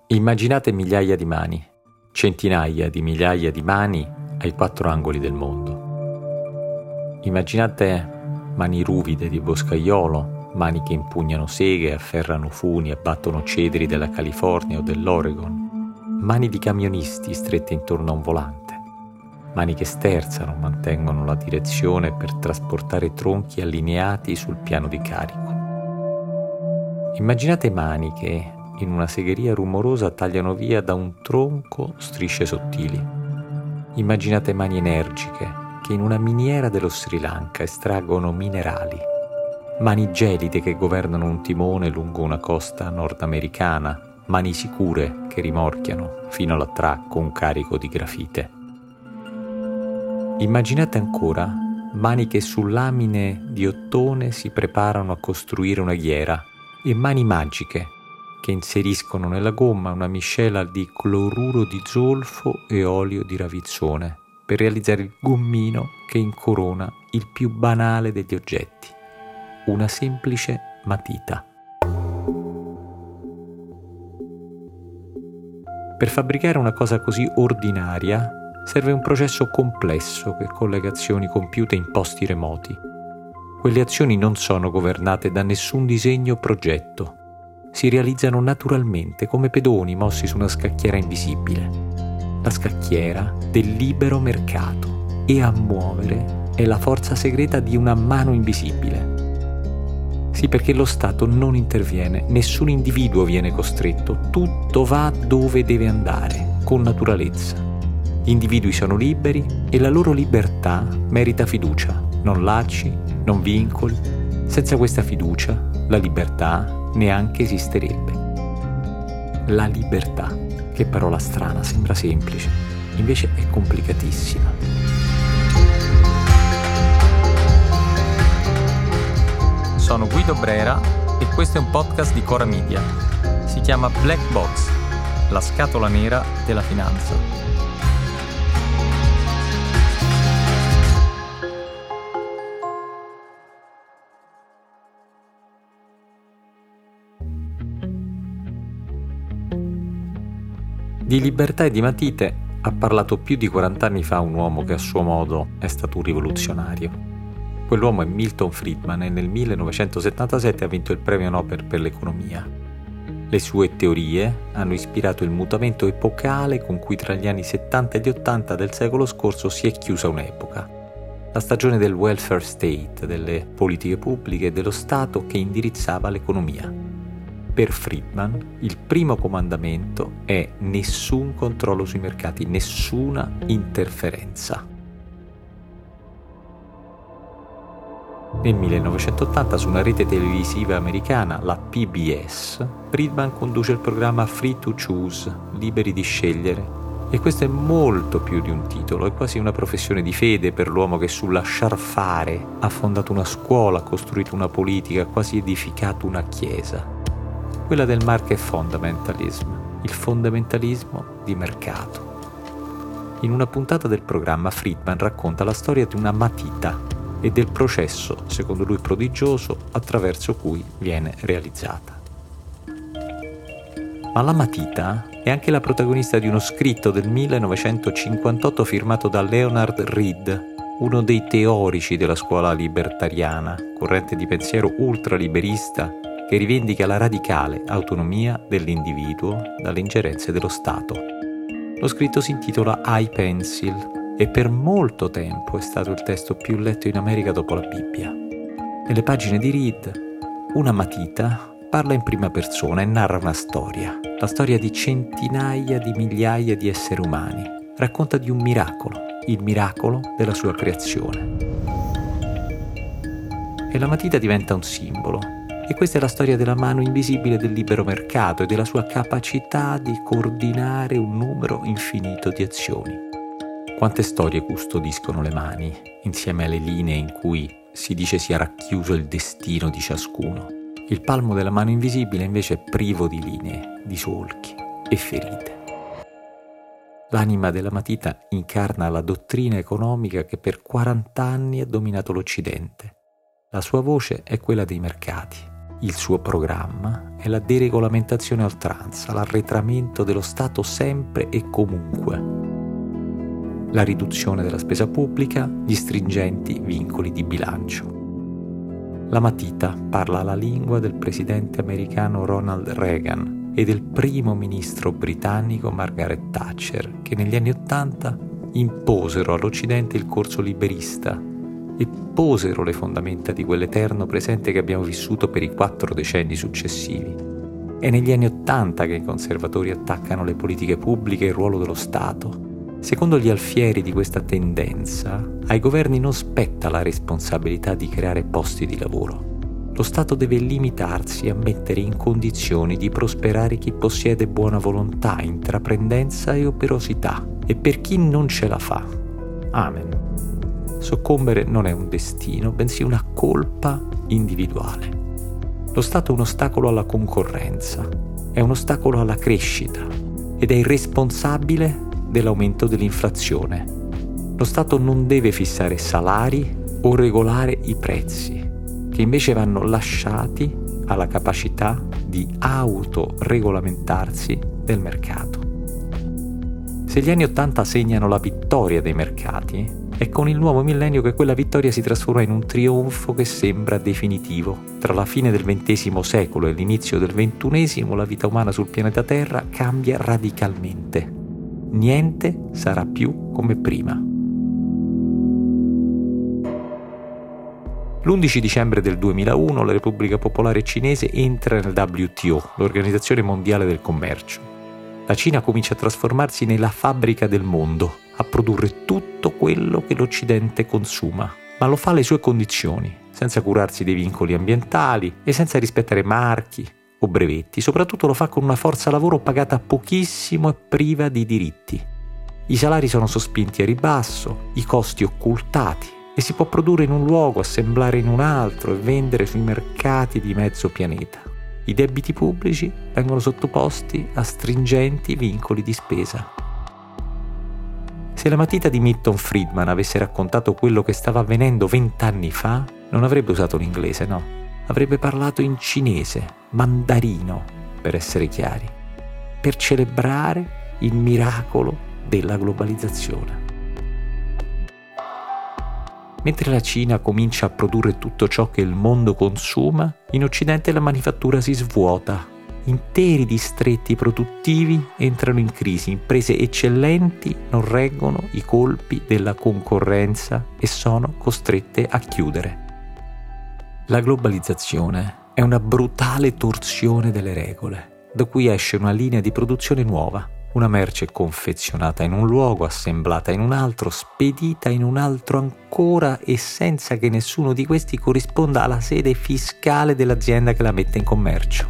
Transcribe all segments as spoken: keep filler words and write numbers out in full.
Immaginate migliaia di mani, centinaia di migliaia di mani ai quattro angoli del mondo. Immaginate mani ruvide di boscaiolo, mani che impugnano seghe, afferrano funi, abbattono cedri della California o dell'Oregon, mani di camionisti strette intorno a un volante, mani che sterzano, mantengono la direzione per trasportare tronchi allineati sul piano di carico. Immaginate mani che in una segheria rumorosa tagliano via da un tronco strisce sottili. Immaginate mani energiche che in una miniera dello Sri Lanka estraggono minerali. Mani gelide che governano un timone lungo una costa nordamericana. Mani sicure che rimorchiano fino all'attracco un carico di grafite. Immaginate ancora mani che su lamine di ottone si preparano a costruire una ghiera e mani magiche che inseriscono nella gomma una miscela di cloruro di zolfo e olio di ravizzone per realizzare il gommino che incorona il più banale degli oggetti, una semplice matita. Per fabbricare una cosa così ordinaria serve un processo complesso che collega azioni compiute in posti remoti. Quelle azioni non sono governate da nessun disegno o progetto. Si realizzano naturalmente come pedoni mossi su una scacchiera invisibile. La scacchiera del libero mercato, e a muovere è la forza segreta di una mano invisibile. Sì, perché lo Stato non interviene, nessun individuo viene costretto, tutto va dove deve andare, con naturalezza. Gli individui sono liberi e la loro libertà merita fiducia, non lacci, non vincoli. Senza questa fiducia, la libertà neanche esisterebbe. La libertà, che parola strana, sembra semplice, invece è complicatissima. Sono Guido Brera e questo è un podcast di Cora Media. Si chiama Black Box, la scatola nera della finanza. Di libertà e di matite ha parlato più di quaranta anni fa un uomo che a suo modo è stato un rivoluzionario. Quell'uomo è Milton Friedman e nel millenovecentosettantasette ha vinto il premio Nobel per l'economia. Le sue teorie hanno ispirato il mutamento epocale con cui tra gli anni settanta e gli ottanta del secolo scorso si è chiusa un'epoca. La stagione del welfare state, delle politiche pubbliche e dello Stato che indirizzava l'economia. Per Friedman, il primo comandamento è nessun controllo sui mercati, nessuna interferenza. Nel millenovecentottanta, su una rete televisiva americana, la P B S, Friedman conduce il programma Free to Choose, liberi di scegliere. E questo è molto più di un titolo, è quasi una professione di fede per l'uomo che sul lasciar fare ha fondato una scuola, ha costruito una politica, ha quasi edificato una chiesa. Quella del market fundamentalism, il fondamentalismo di mercato. In una puntata del programma Friedman racconta la storia di una matita e del processo, secondo lui prodigioso, attraverso cui viene realizzata. Ma la matita è anche la protagonista di uno scritto del millenovecentocinquantotto firmato da Leonard Read, uno dei teorici della scuola libertariana, corrente di pensiero ultraliberista che rivendica la radicale autonomia dell'individuo dalle ingerenze dello Stato. Lo scritto si intitola I Pencil e per molto tempo è stato il testo più letto in America dopo la Bibbia. Nelle pagine di Read, una matita parla in prima persona e narra una storia, la storia di centinaia di migliaia di esseri umani. Racconta di un miracolo, il miracolo della sua creazione. E la matita diventa un simbolo. E questa è la storia della mano invisibile del libero mercato e della sua capacità di coordinare un numero infinito di azioni. Quante storie custodiscono le mani, insieme alle linee in cui si dice sia racchiuso il destino di ciascuno. Il palmo della mano invisibile invece è privo di linee, di solchi e ferite. L'anima della matita incarna la dottrina economica che per quaranta anni ha dominato l'Occidente. La sua voce è quella dei mercati. Il suo programma è la deregolamentazione a oltranza, l'arretramento dello Stato sempre e comunque, la riduzione della spesa pubblica, gli stringenti vincoli di bilancio. La matita parla la lingua del presidente americano Ronald Reagan e del primo ministro britannico Margaret Thatcher, che negli anni Ottanta imposero all'Occidente il corso liberista e posero le fondamenta di quell'eterno presente che abbiamo vissuto per i quattro decenni successivi. È negli anni Ottanta che i conservatori attaccano le politiche pubbliche e il ruolo dello Stato. Secondo gli alfieri di questa tendenza, ai governi non spetta la responsabilità di creare posti di lavoro. Lo Stato deve limitarsi a mettere in condizioni di prosperare chi possiede buona volontà, intraprendenza e operosità, e per chi non ce la fa. Amen. Soccombere non è un destino, bensì una colpa individuale. Lo Stato è un ostacolo alla concorrenza, è un ostacolo alla crescita ed è il responsabile dell'aumento dell'inflazione. Lo Stato non deve fissare salari o regolare i prezzi, che invece vanno lasciati alla capacità di autoregolamentarsi del mercato. Se gli anni Ottanta segnano la vittoria dei mercati, è con il nuovo millennio che quella vittoria si trasforma in un trionfo che sembra definitivo. Tra la fine del ventesimo secolo e l'inizio del ventunesimo, la vita umana sul pianeta Terra cambia radicalmente. Niente sarà più come prima. L'undici dicembre del duemilauno la Repubblica Popolare Cinese entra nel W T O, l'Organizzazione Mondiale del Commercio. La Cina comincia a trasformarsi nella fabbrica del mondo, a produrre tutto quello che l'Occidente consuma, ma lo fa alle sue condizioni, senza curarsi dei vincoli ambientali e senza rispettare marchi o brevetti. Soprattutto lo fa con una forza lavoro pagata pochissimo e priva di diritti. I salari sono sospinti a ribasso, i costi occultati, e si può produrre in un luogo, assemblare in un altro e vendere sui mercati di mezzo pianeta. I debiti pubblici vengono sottoposti a stringenti vincoli di spesa. Se la matita di Milton Friedman avesse raccontato quello che stava avvenendo vent'anni fa, non avrebbe usato l'inglese, no. Avrebbe parlato in cinese, mandarino, per essere chiari, per celebrare il miracolo della globalizzazione. Mentre la Cina comincia a produrre tutto ciò che il mondo consuma, in Occidente la manifattura si svuota. Interi distretti produttivi entrano in crisi, imprese eccellenti non reggono i colpi della concorrenza e sono costrette a chiudere. La globalizzazione è una brutale torsione delle regole, da cui esce una linea di produzione nuova. Una merce confezionata in un luogo, assemblata in un altro, spedita in un altro ancora e senza che nessuno di questi corrisponda alla sede fiscale dell'azienda che la mette in commercio.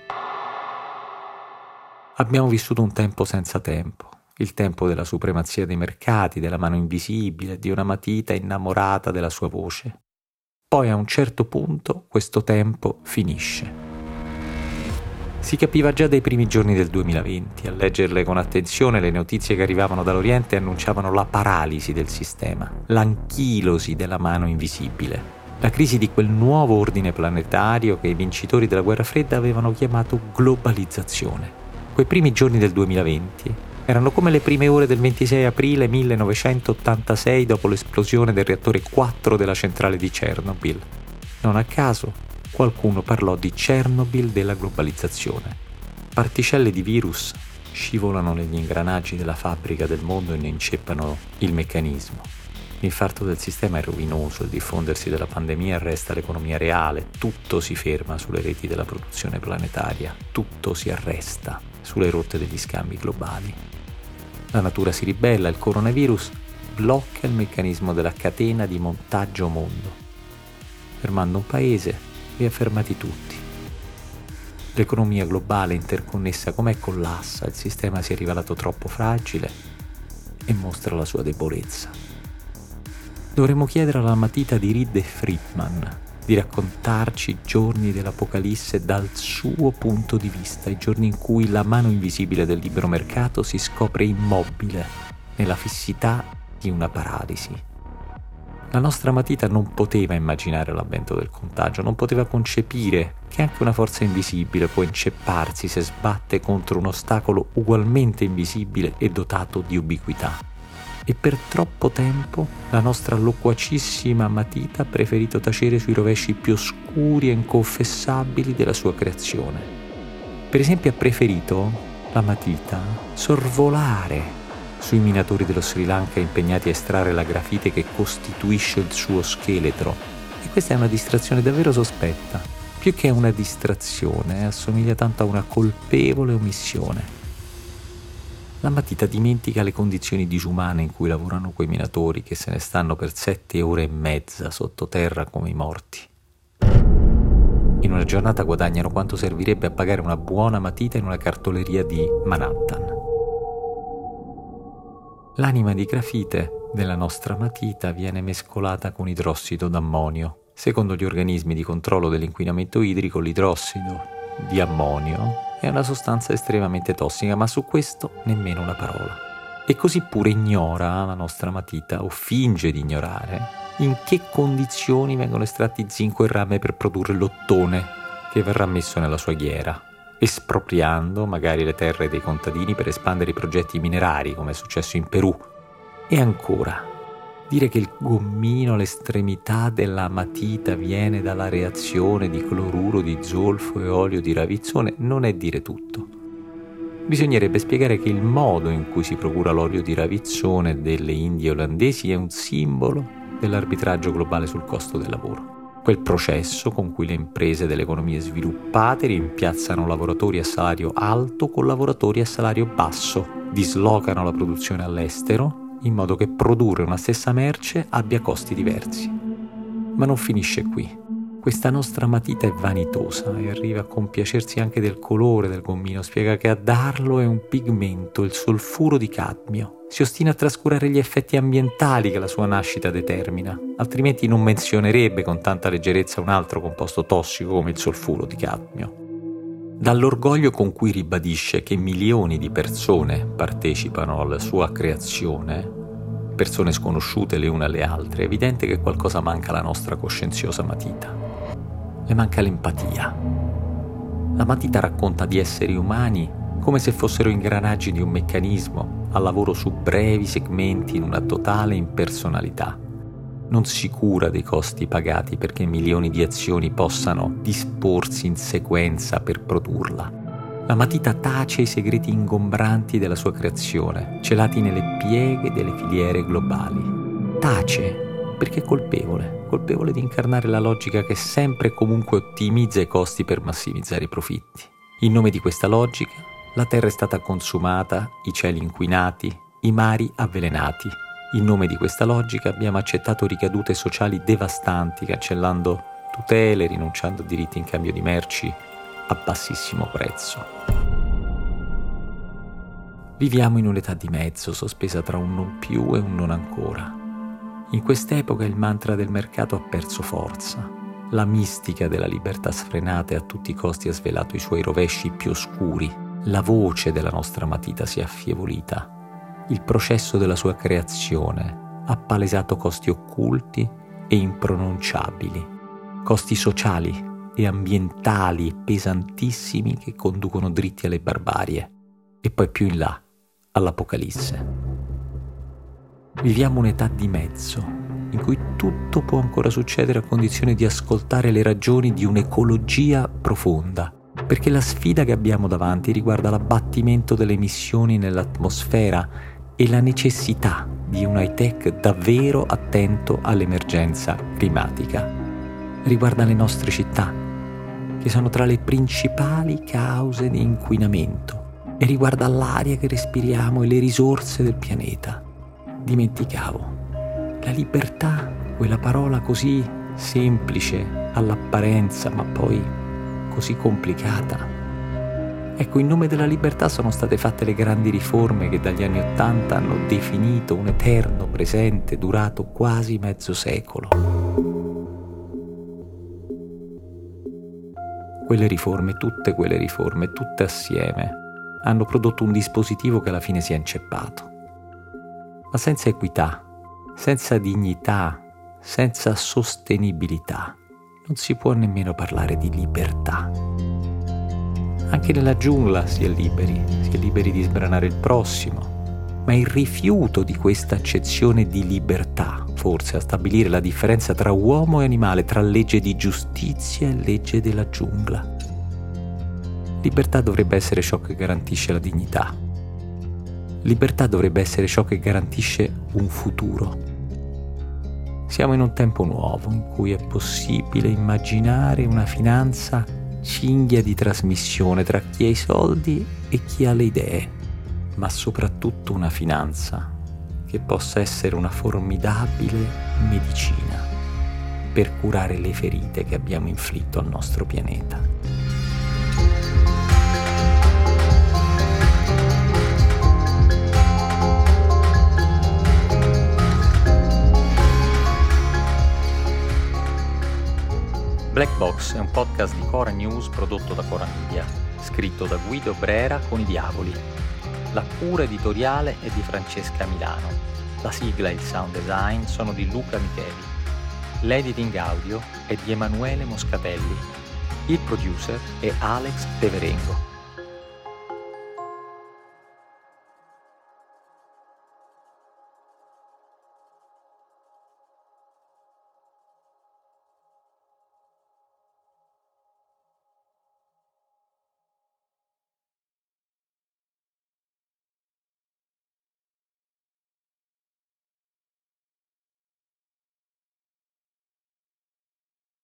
Abbiamo vissuto un tempo senza tempo, il tempo della supremazia dei mercati, della mano invisibile, di una matita innamorata della sua voce. Poi a un certo punto questo tempo finisce. Si capiva già dai primi giorni del duemilaventi, a leggerle con attenzione le notizie che arrivavano dall'Oriente annunciavano la paralisi del sistema, l'anchilosi della mano invisibile, la crisi di quel nuovo ordine planetario che i vincitori della guerra fredda avevano chiamato globalizzazione. Quei primi giorni del duemilaventi erano come le prime ore del ventisei aprile millenovecentottantasei dopo l'esplosione del reattore quattro della centrale di Chernobyl. Non a caso, qualcuno parlò di Chernobyl della globalizzazione. Particelle di virus scivolano negli ingranaggi della fabbrica del mondo e ne inceppano il meccanismo. L'infarto del sistema è rovinoso, il diffondersi della pandemia arresta l'economia reale, tutto si ferma sulle reti della produzione planetaria, tutto si arresta sulle rotte degli scambi globali. La natura si ribella, il coronavirus blocca il meccanismo della catena di montaggio mondo. Fermando un paese, li ha fermati tutti. L'economia globale interconnessa com'è collassa, il sistema si è rivelato troppo fragile e mostra la sua debolezza. Dovremmo chiedere alla matita di Reed e Friedman di raccontarci i giorni dell'Apocalisse dal suo punto di vista, i giorni in cui la mano invisibile del libero mercato si scopre immobile nella fissità di una paralisi. La nostra matita non poteva immaginare l'avvento del contagio, non poteva concepire che anche una forza invisibile può incepparsi se sbatte contro un ostacolo ugualmente invisibile e dotato di ubiquità. E per troppo tempo la nostra loquacissima matita ha preferito tacere sui rovesci più oscuri e inconfessabili della sua creazione. Per esempio ha preferito, la matita, sorvolare sui minatori dello Sri Lanka impegnati a estrarre la grafite che costituisce il suo scheletro. E questa è una distrazione davvero sospetta. Più che una distrazione, assomiglia tanto a una colpevole omissione. La matita dimentica le condizioni disumane in cui lavorano quei minatori che se ne stanno per sette ore e mezza sottoterra come i morti. In una giornata guadagnano quanto servirebbe a pagare una buona matita in una cartoleria di Manhattan. L'anima di grafite della nostra matita viene mescolata con idrossido d'ammonio. Secondo gli organismi di controllo dell'inquinamento idrico, l'idrossido di ammonio è una sostanza estremamente tossica, ma su questo nemmeno una parola. E così pure ignora la nostra matita, o finge di ignorare, in che condizioni vengono estratti zinco e rame per produrre l'ottone che verrà messo nella sua ghiera, espropriando magari le terre dei contadini per espandere i progetti minerari, come è successo in Perù. E ancora, dire che il gommino all'estremità della matita viene dalla reazione di cloruro di zolfo e olio di ravizzone non è dire tutto. Bisognerebbe spiegare che il modo in cui si procura l'olio di ravizzone delle Indie olandesi è un simbolo dell'arbitraggio globale sul costo del lavoro. Quel processo con cui le imprese delle economie sviluppate rimpiazzano lavoratori a salario alto con lavoratori a salario basso, dislocano la produzione all'estero in modo che produrre una stessa merce abbia costi diversi. Ma non finisce qui. Questa nostra matita è vanitosa e arriva a compiacersi anche del colore del gommino. Spiega che a darlo è un pigmento, il solfuro di cadmio. Si ostina a trascurare gli effetti ambientali che la sua nascita determina, altrimenti non menzionerebbe con tanta leggerezza un altro composto tossico come il solfuro di cadmio. Dall'orgoglio con cui ribadisce che milioni di persone partecipano alla sua creazione, persone sconosciute le une alle altre, è evidente che qualcosa manca alla nostra coscienziosa matita. Le manca l'empatia. La matita racconta di esseri umani come se fossero ingranaggi di un meccanismo, al lavoro su brevi segmenti in una totale impersonalità. Non si cura dei costi pagati perché milioni di azioni possano disporsi in sequenza per produrla. La matita tace i segreti ingombranti della sua creazione, celati nelle pieghe delle filiere globali. Tace perché è colpevole, colpevole di incarnare la logica che sempre e comunque ottimizza i costi per massimizzare i profitti. In nome di questa logica, la terra è stata consumata, i cieli inquinati, i mari avvelenati. In nome di questa logica abbiamo accettato ricadute sociali devastanti, cancellando tutele, rinunciando a diritti in cambio di merci a bassissimo prezzo. Viviamo in un'età di mezzo, sospesa tra un non più e un non ancora. In quest'epoca il mantra del mercato ha perso forza. La mistica della libertà sfrenata e a tutti i costi ha svelato i suoi rovesci più oscuri. La voce della nostra matita si è affievolita. Il processo della sua creazione ha palesato costi occulti e impronunciabili, costi sociali e ambientali pesantissimi che conducono dritti alle barbarie e poi più in là all'Apocalisse. Viviamo un'età di mezzo in cui tutto può ancora succedere a condizione di ascoltare le ragioni di un'ecologia profonda, perché la sfida che abbiamo davanti riguarda l'abbattimento delle emissioni nell'atmosfera e la necessità di un high-tech davvero attento all'emergenza climatica. Riguarda le nostre città, che sono tra le principali cause di inquinamento, e riguarda l'aria che respiriamo e le risorse del pianeta. Dimenticavo. La libertà, quella parola così semplice all'apparenza, ma poi così complicata. Ecco, in nome della libertà sono state fatte le grandi riforme che dagli anni Ottanta hanno definito un eterno presente durato quasi mezzo secolo. Quelle riforme, tutte quelle riforme, tutte assieme, hanno prodotto un dispositivo che alla fine si è inceppato. Ma senza equità, senza dignità, senza sostenibilità non si può nemmeno parlare di libertà. Anche nella giungla si è liberi, si è liberi di sbranare il prossimo, ma il rifiuto di questa accezione di libertà, forse a stabilire la differenza tra uomo e animale, tra legge di giustizia e legge della giungla. Libertà dovrebbe essere ciò che garantisce la dignità. Libertà dovrebbe essere ciò che garantisce un futuro. Siamo in un tempo nuovo in cui è possibile immaginare una finanza cinghia di trasmissione tra chi ha i soldi e chi ha le idee, ma soprattutto una finanza che possa essere una formidabile medicina per curare le ferite che abbiamo inflitto al nostro pianeta. Black Box è un podcast di Cora News prodotto da Cora Media, scritto da Guido Brera con i Diavoli. La cura editoriale è di Francesca Milano. La sigla e il sound design sono di Luca Micheli. L'editing audio è di Emanuele Moscatelli. Il producer è Alex Peverengo.